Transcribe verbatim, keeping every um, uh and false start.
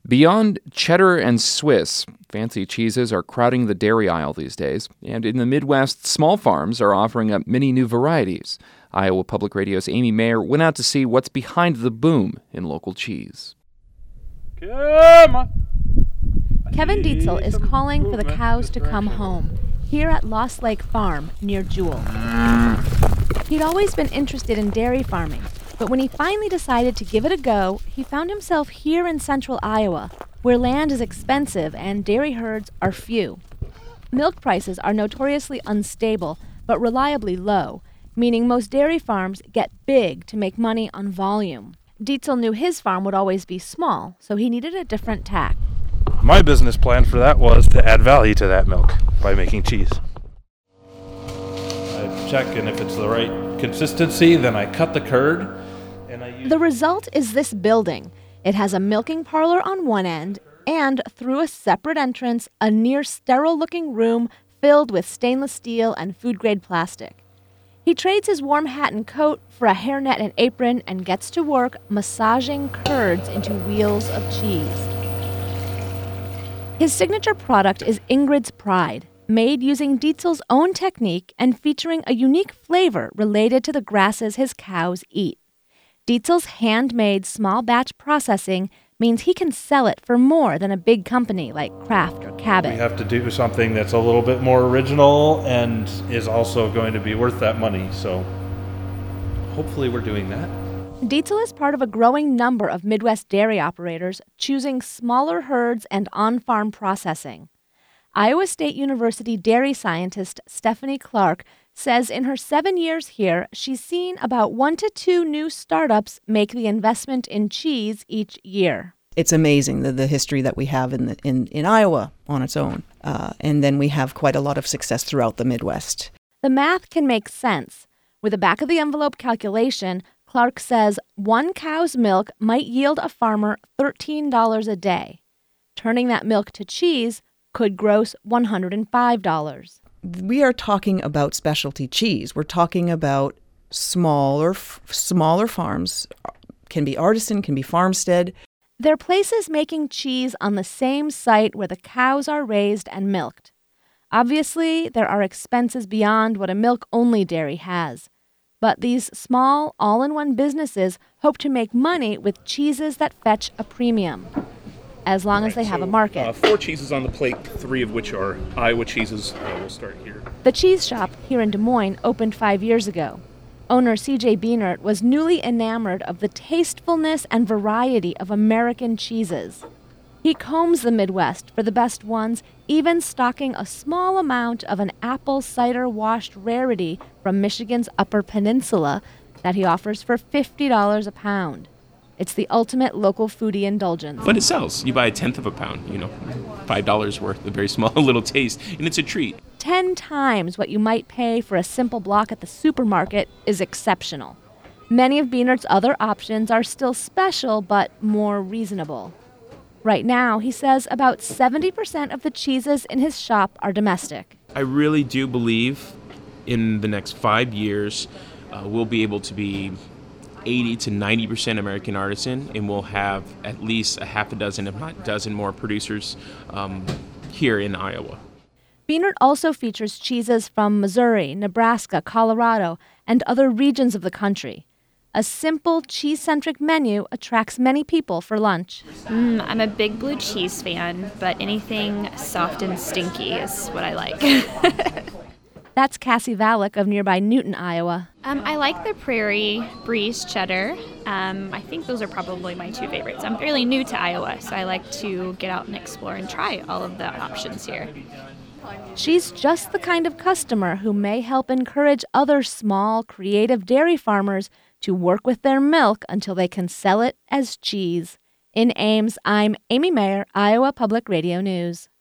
Beyond cheddar and Swiss, fancy cheeses are crowding the dairy aisle these days. And in the Midwest, small farms are offering up many new varieties. Iowa Public Radio's Amy Mayer went out to see what's behind the boom in local cheese. Come on. Kevin Dietzel is calling for the cows to come home, here at Lost Lake Farm near Jewell. He'd always been interested in dairy farming, but when he finally decided to give it a go, he found himself here in central Iowa, where land is expensive and dairy herds are few. Milk prices are notoriously unstable, but reliably low, meaning most dairy farms get big to make money on volume. Dietzel knew his farm would always be small, so he needed a different tack. My business plan for that was to add value to that milk by making cheese. I check, and if it's the right consistency, then I cut the curd. And I use The result is this building. It has a milking parlor on one end, and through a separate entrance, a near-sterile-looking room filled with stainless steel and food-grade plastic. He trades his warm hat and coat for a hairnet and apron and gets to work massaging curds into wheels of cheese. His signature product is Ingrid's Pride, made using Dietzel's own technique and featuring a unique flavor related to the grasses his cows eat. Dietzel's handmade small batch processing means he can sell it for more than a big company like Kraft or Cabot. We have to do something that's a little bit more original and is also going to be worth that money, so hopefully we're doing that. Dietzel is part of a growing number of Midwest dairy operators choosing smaller herds and on-farm processing. Iowa State University dairy scientist Stephanie Clark says in her seven years here, she's seen about one to two new startups make the investment in cheese each year. It's amazing the, the history that we have in, the, in, in Iowa on its own. Uh, and then we have quite a lot of success throughout the Midwest. The math can make sense. With a back-of-the-envelope calculation, Clark says one cow's milk might yield a farmer thirteen dollars a day. Turning that milk to cheese could gross one hundred five dollars. We are talking about specialty cheese. We're talking about smaller, f- smaller farms. Can be artisan, can be farmstead. They're places making cheese on the same site where the cows are raised and milked. Obviously, there are expenses beyond what a milk-only dairy has. But these small, all-in-one businesses hope to make money with cheeses that fetch a premium, as long as they have so, a market. Uh, four cheeses on the plate, three of which are Iowa cheeses. Uh, we'll start here. The cheese shop here in Des Moines opened five years ago. Owner C J Beanert was newly enamored of the tastefulness and variety of American cheeses. He combs the Midwest for the best ones, even stocking a small amount of an apple cider washed rarity from Michigan's Upper Peninsula that he offers for fifty dollars a pound. It's the ultimate local foodie indulgence. But it sells. You buy a tenth of a pound, you know, five dollars worth, a very small little taste, and it's a treat. Ten times what you might pay for a simple block at the supermarket is exceptional. Many of Beanert's other options are still special, but more reasonable. Right now, he says about seventy percent of the cheeses in his shop are domestic. I really do believe in the next five years, uh, we'll be able to be eighty to ninety percent American artisan, and we'll have at least a half a dozen, if not a dozen more producers um, here in Iowa. Beanert also features cheeses from Missouri, Nebraska, Colorado, and other regions of the country. A simple, cheese-centric menu attracts many people for lunch. Mm, I'm a big blue cheese fan, but anything soft and stinky is what I like. That's Cassie Valek of nearby Newton, Iowa. Um, I like the Prairie Breeze cheddar. Um, I think those are probably my two favorites. I'm fairly new to Iowa, so I like to get out and explore and try all of the options here. She's just the kind of customer who may help encourage other small, creative dairy farmers to work with their milk until they can sell it as cheese. In Ames, I'm Amy Mayer, Iowa Public Radio News.